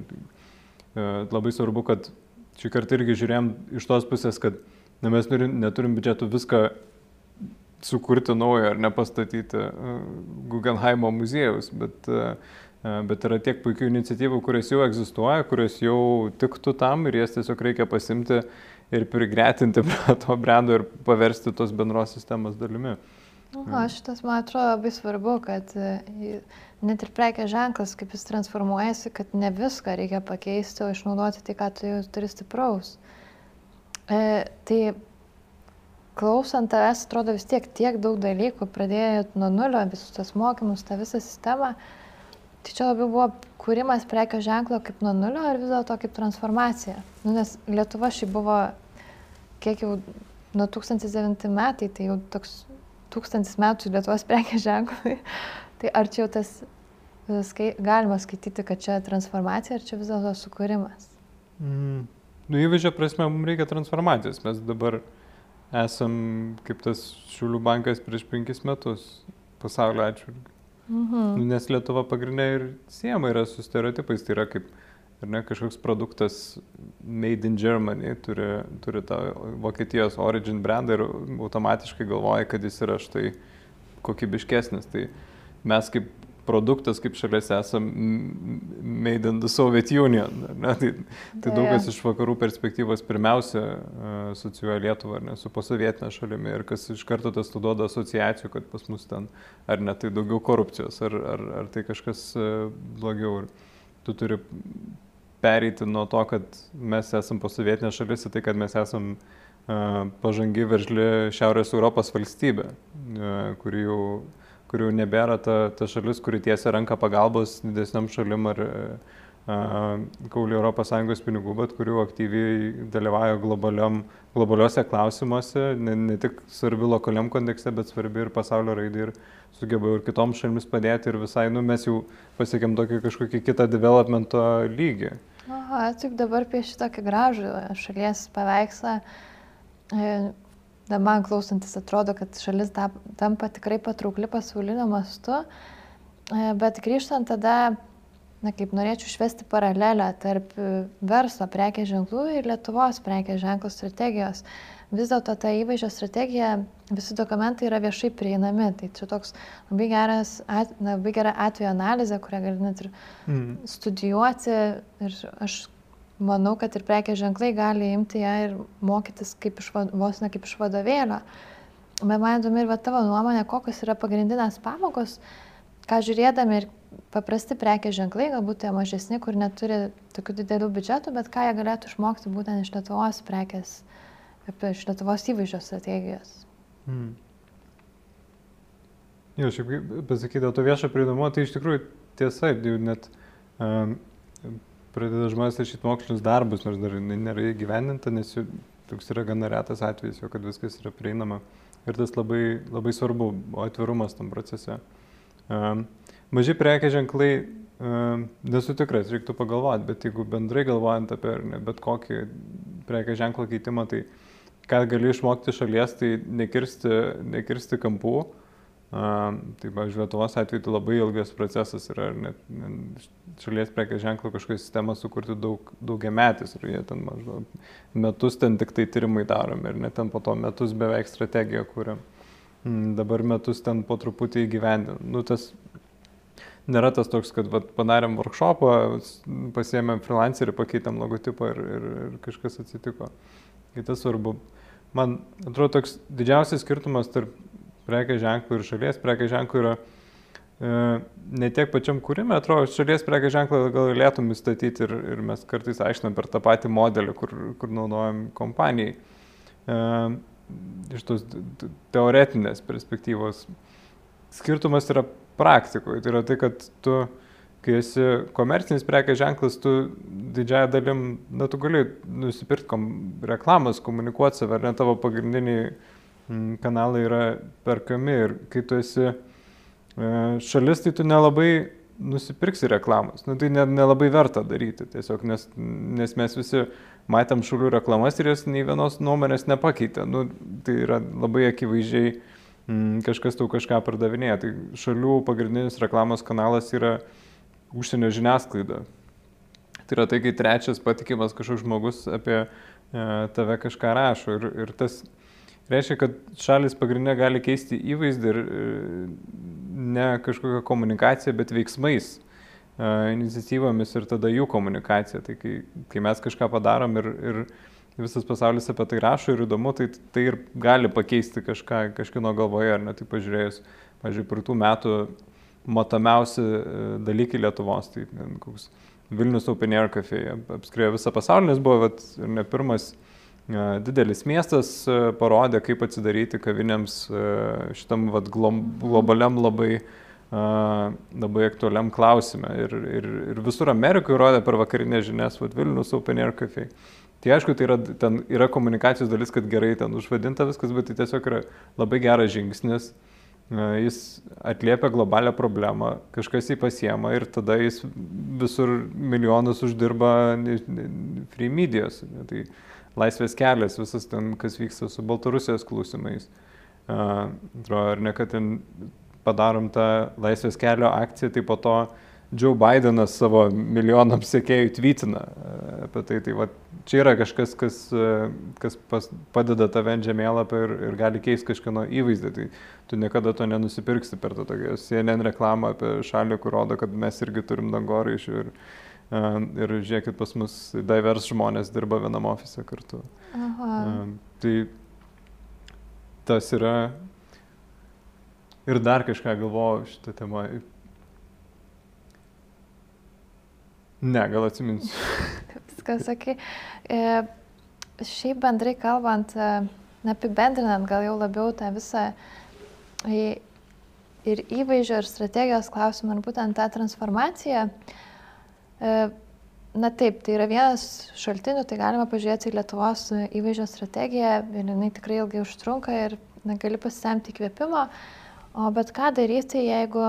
Labai svarbu, kad šį kartą irgi žiūrėjom iš tos pusės, kad na, mes neturim biudžetų viską sukurti naujo ar nepastatyti Guggenheimo muziejaus, bet, bet yra tiek puikių iniciatyvų, kurios jau egzistuoja, kurios jau tiktų tam ir jas tiesiog reikia pasimti ir prigretinti prie to brando ir paversti tos bendros sistemos dalimi. O šitas, man atrodo, labai svarbu, kad net ir prekės ženklas, kaip jis transformuojasi, kad ne viską reikia pakeisti, o išnaudoti tai, ką tu jau turi stipraus. E, tai klausant tavęs, atrodo vis tiek tiek daug dalykų, pradėjot nuo nulio visus tas mokymus, tą visą sistemą. Tai čia labiau buvo kūrimas prekės ženklo kaip nuo nulio ar vis dėlto kaip transformacija? Nu, nes Lietuva šiaip buvo, kiek jau nuo tūkstantis devinti metai, tai jau toks tūkstantis metų Lietuvos prekės ženklui. Tai ar čia jau tas skai, galima skaityti, kad čia transformacija, ar čia vis dėlto sukūrimas? Mm. Nu, įvaizdžio prasme, mums reikia transformacijos. Mes dabar esam kaip tas Šiaulių bankas prieš penkis metus pasaulio atžvilgiu. Mm-hmm. Nu, nes Lietuva pagrindinė ir siejama yra su stereotipais. Tai yra kaip ar ne, kažkoks produktas made in Germany, turi, turi tą Vokietijos origin brandą ir automatiškai galvoja, kad jis yra štai kokybiškesnis. Tai mes kaip produktas, kaip šalies esam made in the Soviet Union. Ne? Tai, tai daug kas iš vakarų perspektyvos pirmiausia asocijuoja Lietuvą ar ne, su posovietinė šalimi ir kas iš karto tas tu duoda asociacijų, kad pas mus ten ar ne tai daugiau korupcijos, ar, ar, ar tai kažkas blogiau. Ir tu turi pereiti nuo to, kad mes esam posovietinė šalis, tai kad mes esam uh, pažangi veržli Šiaurės Europos valstybė, uh, kuri jau, kuri jau nebėra ta, ta šalis, kuri tiesia ranką pagalbos didesniam šalim ar uh, kaulį Europos Sąjungos pinigų, bet kurių aktyviai dalyvauja globaliuose klausimuose, ne, ne tik svarbi lokaliam kontekste, bet svarbi ir pasaulio raidai ir sugeba ir kitoms šalims padėti ir visai, nu, mes jau pasiekėm tokį kažkokį kitą developmento lygį. Aha, tik dabar pieši tokį gražų šalies paveikslą. Man klausantis atrodo, kad šalis tampa tikrai patraukli pasauliniu mastu, bet grįžtant tada, na, kaip norėčiau išvesti paralelę tarp verslo prekės ženklų ir Lietuvos prekės ženklų strategijos. Vis dėlto ta įvaizdžio strategija, visi dokumentai yra viešai prieinami. Tai čia toks labai, geras, at, na, labai gera atvejo analizė, kurią gali net ir mm. studijuoti. Ir aš manau, kad ir prekės ženklai gali imti ją ir mokytis kaip iš, vos ne kaip iš vadovėlio. Bet man įdomi ir va tavo nuomonė, kokios yra pagrindinės pamokos, ką žiūrėdami ir paprasti prekės ženklai, galbūt tie mažesni, kur neturi tokių didelių biudžetų, bet ką jie galėtų išmokti būtent iš Lietuvos prekės apie iš Lietuvos įvaizdžio strategijos. Hmm. Jo, šiaip pasakyti, to viešo prieinamumo, tai iš tikrųjų tiesa, jau net um, pradeda žmonės rašyti mokslinius darbus, nors dar nėra įgyvendinta, nes jau toks yra gana retas atvejis, jo, kad viskas yra prieinama. Ir tas labai, labai svarbu, o atvirumas tam procese. Um, maži prekės ženklai, um, nesu tikras, reiktų pagalvoti, bet jeigu bendrai galvojant apie ne, bet kokį prekės ženklo keitimo, tai ką gali išmokti šalies, tai nekirsti, nekirsti kampų. Uh, tai, pavyzdžiui, Lietuvos atveju tai labai ilgas procesas yra, net, net šalies prekės ženklo kažkokią sistemą sukurti daug, daugiametis ir jie ten maždaug metus ten tik tai tyrimai daromi ir net ten po to metus beveik strategiją kūrėm. Mm, dabar metus ten po truputį įgyvendin. Nu, tas nėra tas toks, kad vat, padarėm workshopą, pasiėmėm freelancerį, pakeitėm logotipą ir, ir, ir kažkas atsitiko. Kitas svarbu. Man atrodo, toks didžiausias skirtumas tarp prekės ženklų ir šalies prekės ženklų yra e, ne tiek pačiam kūrime, atrodo, šalies prekės ženklą gal galėtum įstatyti ir, ir mes kartais aiškinam per tą patį modelį, kur, kur naudojam kompanijai. E, iš tos teoretinės perspektyvos. Skirtumas yra praktikoje, tai yra tai, kad tu, kai esi komercinis prekės ženklas, tu didžiąją dalim, na, tu gali nusipirkti kom, reklamas, komunikuoti save, ar ne tavo pagrindiniai kanalai yra perkami ir kai tu esi šalis, tai tu nelabai nusipirksi reklamos. Nu, tai nelabai verta daryti tiesiog, nes, nes mes visi matėm šalių reklamas ir jos nei vienos nuomonės nepakeitė. Nu, tai yra labai akivaizdžiai m, kažkas tau kažką pardavinėja. Tai šalių pagrindinis reklamos kanalas yra užsienio žiniasklaida. Tai yra tai, kai trečias patikimas kažkoks žmogus apie e, tave kažką rašo ir, ir tas reiškia, kad šalis pagrindinė gali keisti įvaizdį ir ne kažkokią komunikaciją, bet veiksmais, iniciatyvomis ir tada jų komunikacija. Tai kai, kai mes kažką padarom ir, ir visas pasaulis apie tai rašo ir įdomu, tai tai ir gali pakeisti kažką, kažkino galvoje, ar ne, tai pažiūrėjus, pažiūrėjau, per tų metų matomiausi dalykai Lietuvos, tai koks Vilnius Open Air Cafe, apskriejo visą pasaulį, nes buvo vat, ne pirmas didelis miestas, parodė, kaip atsidaryti kavinėms šitam vat, globaliam labai, labai aktualiam klausime. Ir, ir, ir visur Amerikoje rodė per vakarinės žinias vat, Vilnius Open Air Cafe. Tai aišku, tai yra, ten yra komunikacijos dalis, kad gerai ten užvadinta viskas, bet tai tiesiog yra labai geras žingsnis. Jis atliepia globalią problemą, kažkas jį pasiema ir tada jis visur milijonus uždirba free medijos. Tai Laisvės kelias, visas ten, kas vyksta su Baltarusijos klausimais. Uh, ar ne, kad ten padarom tą Laisvės kelio akciją, tai po to Joe Bidenas savo milijonams sekėjų tvytina apie tai. Tai va, čia yra kažkas, kas, kas pas, padeda tave ant žemėlapio ir, ir gali keisti kažkieno įvaizdį. Tai tu niekada to nenusipirksi per tą tokią C N N reklamą apie šalį, kur rodo, kad mes irgi turim dangoraižių. Ir, ir žiūrėkit, pas mus divers žmonės dirba vienam ofise kartu. Aha. Tai tas yra. Ir dar kažką galvojau šitą temą. Ne, gal atsiminsiu. Viskas, sakai. E, šiaip bendrai kalbant, apibendrinant gal jau labiau tą visą ir įvaizdžio, ir strategijos klausimą, ir būtent tą transformaciją. Na taip, tai yra vienas šaltinių, tai galima pažiūrėti į Lietuvos įvaizdžio strategiją, ir jinai tikrai ilgai užtrunka ir na, gali pasisemti įkvėpimo, o bet ką daryti, jeigu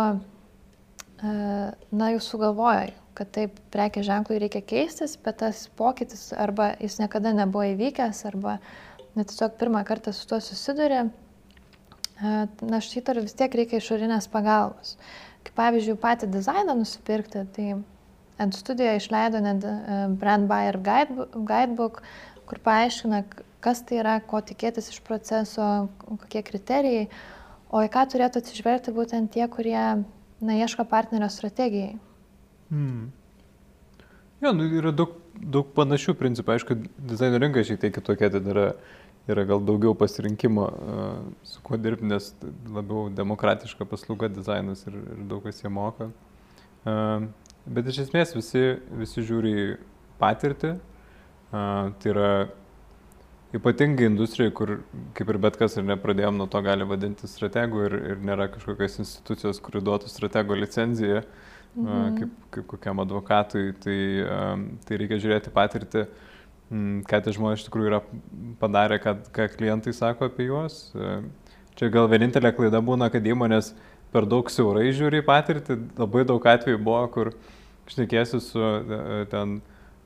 na, jūs sugalvojai, kad taip prekės ženklui reikia keistis, bet tas pokytis arba jis niekada nebuvo įvykęs, arba net tiesiog pirmą kartą su tuo susidurė, na šitą vis tiek reikia išorinės pagalbos. Kaip pavyzdžiui, patį dizainą nusipirkti, tai Ant studijoje išleido net Brand Buyer Guidebook, kur paaiškina, kas tai yra, ko tikėtis iš proceso, kokie kriterijai, o į ką turėtų atsižvelgti būtent tie, kurie na, ieško partnerio strategijai. Hmm. Jo, nu, yra daug, daug panašių principų. Aišku, dizaino rinka šiek tiek kitokia, tai yra, yra gal daugiau pasirinkimo, su kuo dirbti, nes labiau demokratiška paslauga dizainas ir, ir daug kas jie moka. Bet iš esmės visi, visi žiūri į patirtį, uh, tai yra ypatingai industrijai, kur kaip ir bet kas ir nepradėjom nuo to gali vadinti strategų ir, ir nėra kažkokios institucijos, kuri duotų stratego licenciją, mhm. uh, kaip, kaip kokiam advokatui, tai, um, tai reikia žiūrėti patirtį, um, ką tie žmonės iš tikrųjų yra padarę, ką, ką klientai sako apie juos. Uh, čia gal vienintelė klaida būna, kad įmonės per daug siaurai žiūri į patirtį. Labai daug atvejų buvo, kur šnekėsi su ten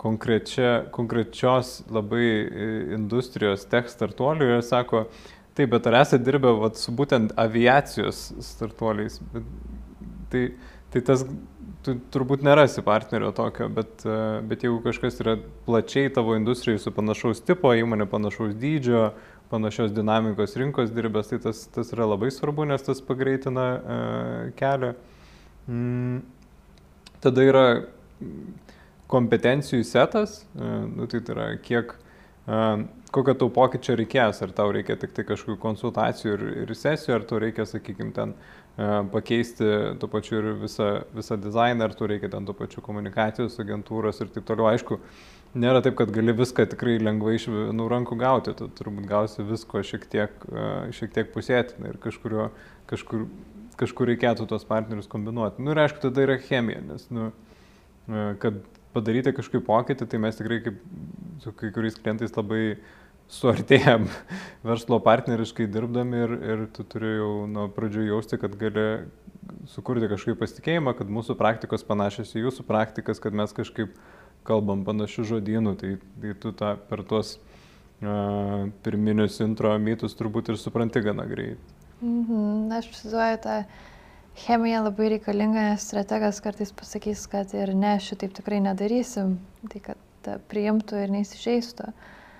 konkrečia, konkrečios labai industrijos tech startuolių ir sako, taip, bet ar esate dirbę vat, su būtent aviacijos startuoliais? Bet, tai, tai tas, tu turbūt nerasi partnerio tokio, bet, bet jeigu kažkas yra plačiai tavo industrijai su panašaus tipo, įmonė panašaus dydžio, panašios dinamikos rinkos dirbęs, tai tas, tas yra labai svarbu, nes tas pagreitina uh, kelią. Mm. Tada yra kompetencijų setas, uh, nu, tai yra kiek, uh, kokio tau pokyčio reikės, ar tau reikia tik tai kažkokių konsultacijų ir, ir sesijų, ar tau reikia, sakykime, ten uh, pakeisti tuo pačiu ir visą, visą dizainą, ar tau reikia ten tuo pačiu komunikacijos agentūros ir taip toliau. Aišku, nėra taip, kad gali viską tikrai lengvai iš vienų rankų gauti, tu turbūt gausi visko šiek tiek, šiek tiek pusėtinai ir kažkurio, kažkur, kažkur reikėtų tos partnerius kombinuoti. Nu ir aišku, tada yra chemija, nes, nu, kad padaryti kažkokį pokytį, tai mes tikrai kaip su kai kuriais klientais labai suartėjom verslo partneriškai dirbdami ir, ir tu turi jau nuo pradžių jausti, kad gali sukurti kažkokį pasitikėjimą, kad mūsų praktikos panašios į jūsų praktikas, kad mes kažkaip kalbam panašių žodynų, tai, tai tu tą per tuos uh, pirminius intro mitus turbūt ir supranti gana greit. Mhm, aš įsivaizduoju, ta chemija labai reikalinga, nes strategas kartais pasakys, kad ir ne, šitaip tikrai nedarysim, tai kad priimtų ir neįsižeistų.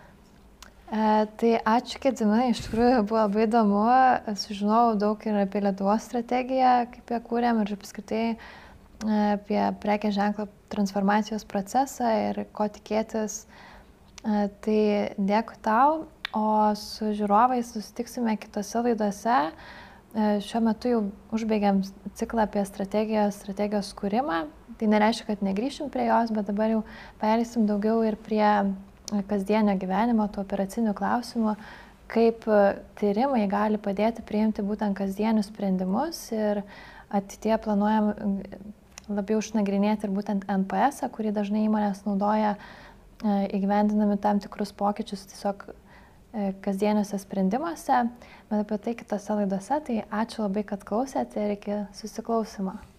E, tai ačiū, Gediminai, iš tikrųjų buvo labai įdomu, sužinojau daug ir apie Lietuvos strategiją, kaip ją kūrėm ir apskritai apie prekės ženklo transformacijos procesą ir ko tikėtis. Tai dėkui tau, o su žiūrovais susitiksime kitose laidose. Šiuo metu jau užbaigiam ciklą apie strategijos, strategijos kūrimą. Tai nereiškia, kad negrįšim prie jos, bet dabar jau pereisim daugiau ir prie kasdienio gyvenimo, tų operacinių klausimų, kaip tyrimai gali padėti priimti būtent kasdienius sprendimus ir ateityje planuojam labiau išnagrinėti ir būtent N P S-ą, kurį dažnai įmonės naudoja įgyvendinami tam tikrus pokyčius tiesiog kasdieniuose sprendimuose, bet apie tai kitose laidose. Tai ačiū labai, kad klausėte ir iki susiklausimo.